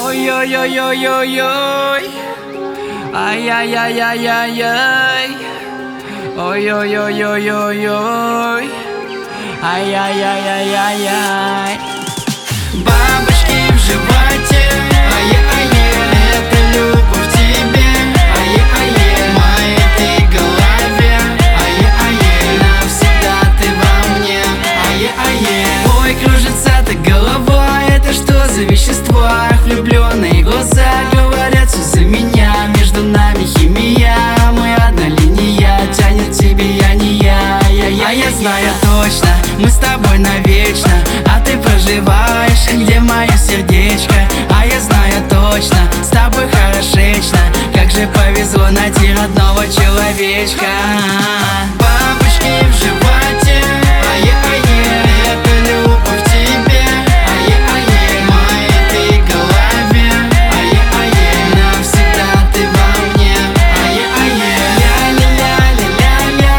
Ой-ой-ой-ой-ой-ой, ай-яй-яй-яй-яй-яй, ой-ой-ой-ой-ой-ой, ай-яй-яй-яй-яй-яй. Бабочки в животе, ае-ае, это любовь к тебе, ае-ае, в моей ты голове, ае-ае, навсегда ты во мне, ае-ае. Ой, кружится ты головой, это что за вещество? Влюбленные глаза говорят все за меня, между нами химия, мы одна линия, тянет тебе я не я. А я знаю точно, мы с тобой навечно, а ты проживаешь, где мое сердечко. А я знаю точно, с тобой хорошечно, как же повезло найти родного человечка. Бабочки в животе, ае-ае, это любовь к тебе, ае-ае, в моей ты голове, ае-ае, навсегда ты во мне, ае-ае. Ля-ля-ля-ля-ля-ля,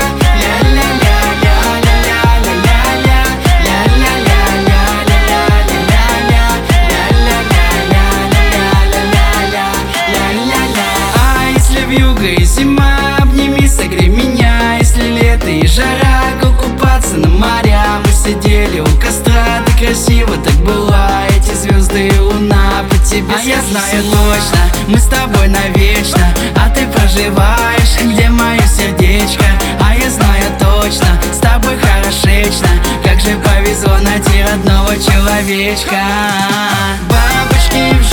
ля-ля-ля-ля-ля-ля-ля-ля-ля-ля-ля-ля-ля-ля-ля-ля-ля-ля. А если вьюга и зима, обними, согрей меня. Если лето и жара, как купаться на моря. Мы сидели у костра, ты красиво так была, эти звезды и луна по тебе. А я знаю точно, мы с тобой навечно, а ты проживаешь, где мое сердечко. А я знаю точно, с тобой хорошечно, как же повезло найти родного человечка. Бабочки в